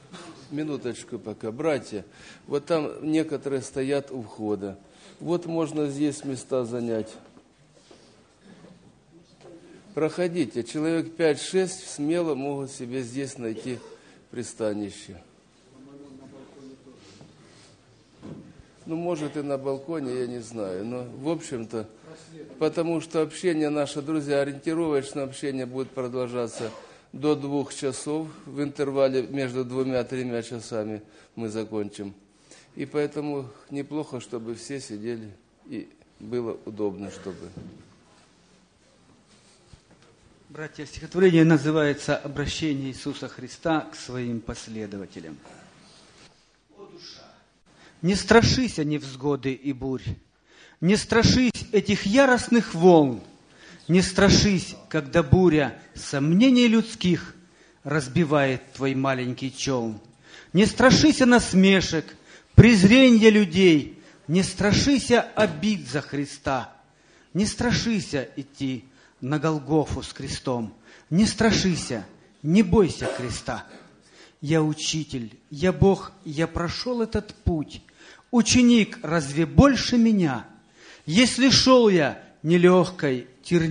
Минуточку пока. Братья, вот там некоторые стоят у входа. Вот можно здесь места занять. Проходите. Человек 5-6 смело могут себе здесь найти пристанище. Ну, может, и на балконе, я не знаю. Но, в общем-то, потому что общение наше, друзья, ориентировочное общение будет продолжаться до 2 часов. В интервале между 2-3 часами мы закончим. И поэтому неплохо, чтобы все сидели, и было удобно, чтобы... Братья, стихотворение называется «Обращение Иисуса Христа к своим последователям». «О душа, не страшися невзгоды и бурь, не страшись этих яростных волн, не страшись, когда буря сомнений людских разбивает твой маленький челн. Не страшися насмешек, презренья людей, не страшися обид за Христа, не страшися идти на Голгофу с крестом, не страшися, не бойся креста. Я учитель, я Бог, я прошел этот путь. Ученик разве больше меня? Если шел я нелегкой,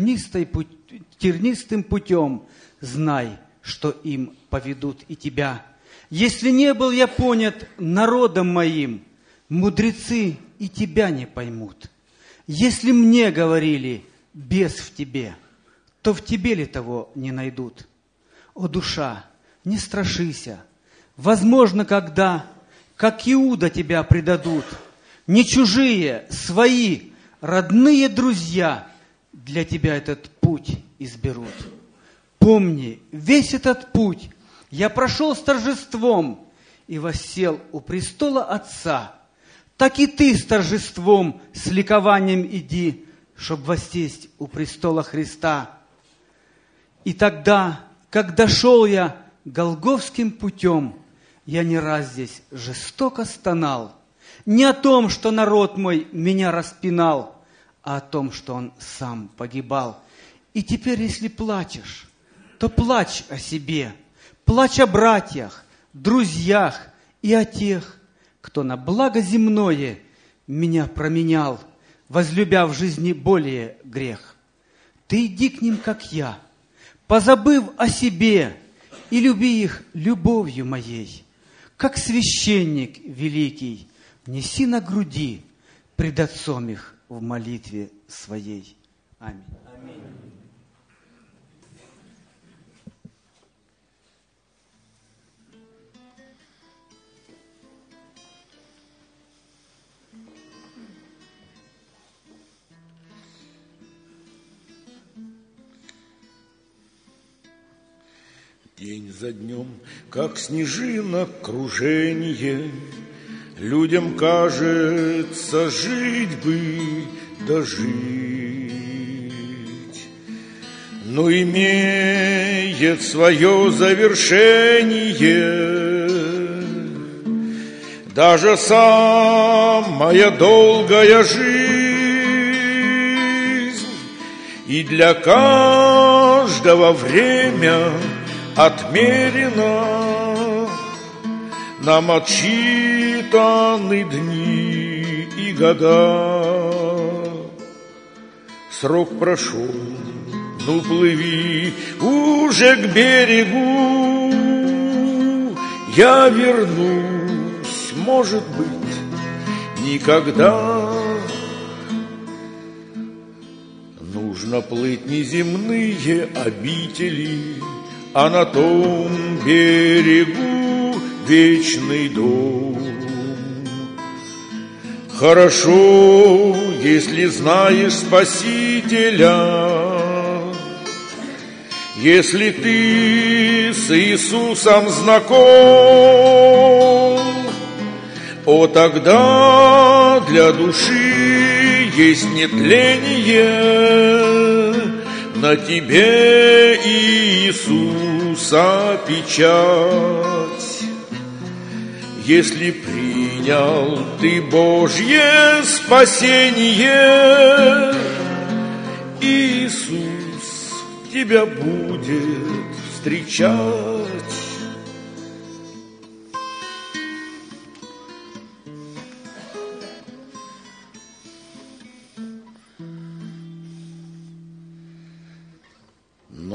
тернистым путем, знай, что им поведут и тебя. Если не был я понят народом моим, мудрецы и тебя не поймут. Если мне говорили: бес в тебе, то в тебе ли того не найдут? О душа, не страшися, возможно, когда, как Иуда, тебя предадут, не чужие, свои, родные друзья для тебя этот путь изберут. Помни, весь этот путь я прошел с торжеством и воссел у престола Отца. Так и ты с торжеством, с ликованием иди, чтоб воссесть у престола Христа. И тогда, когда шел я голгофским путем, я не раз здесь жестоко стонал. Не о том, что народ мой меня распинал, а о том, что он сам погибал. И теперь, если плачешь, то плачь о себе, плачь о братьях, друзьях и о тех, кто на благо земное меня променял, возлюбя в жизни более грех. Ты иди к ним, как я, позабыв о себе, и люби их любовью моей. Как священник великий, неси на груди пред Отцом их в молитве своей. Аминь. Аминь. День за днем, как снежинок круженье, людям кажется, жить бы да жить. Но имеет свое завершение даже самая долгая жизнь, и для каждого время отмерено, нам отсчитаны дни и года. Срок прошел, ну плыви уже к берегу, я вернусь, может быть, никогда. Нужно плыть неземные обители, а на том берегу вечный дом. Хорошо, если знаешь Спасителя, если ты с Иисусом знаком, о, тогда для души есть нетление, на тебе Иисуса печать. Если принял ты Божье спасение, Иисус тебя будет встречать.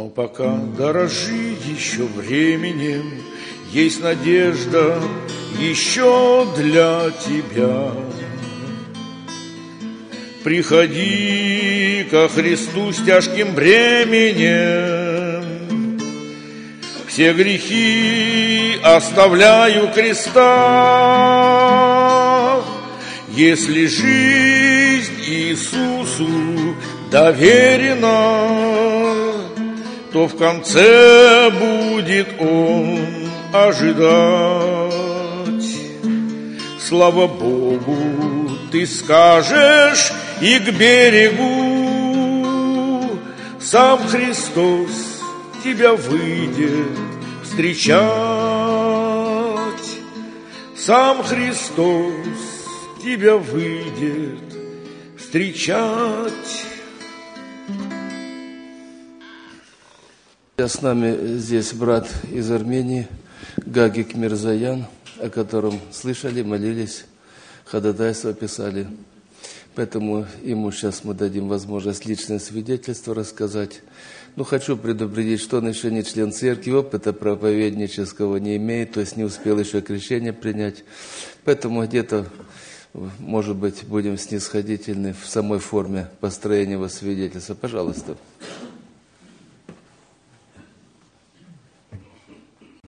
Но пока дорожи еще временем, есть надежда еще для тебя. Приходи ко Христу с тяжким бременем, все грехи оставляю креста. Если жизнь Иисусу доверена, то в конце будет Он ожидать. Слава Богу, ты скажешь, и к берегу сам Христос тебя выйдет встречать. Сам Христос тебя выйдет встречать. С нами здесь брат из Армении Гагик Мирзаян, о котором слышали, молились, ходатайство писали. Поэтому ему сейчас мы дадим возможность личное свидетельство рассказать. Но хочу предупредить, что он еще не член церкви, опыта проповеднического не имеет, то есть не успел еще крещение принять. Поэтому где-то, может быть, будем снисходительны в самой форме построения его свидетельства. Пожалуйста.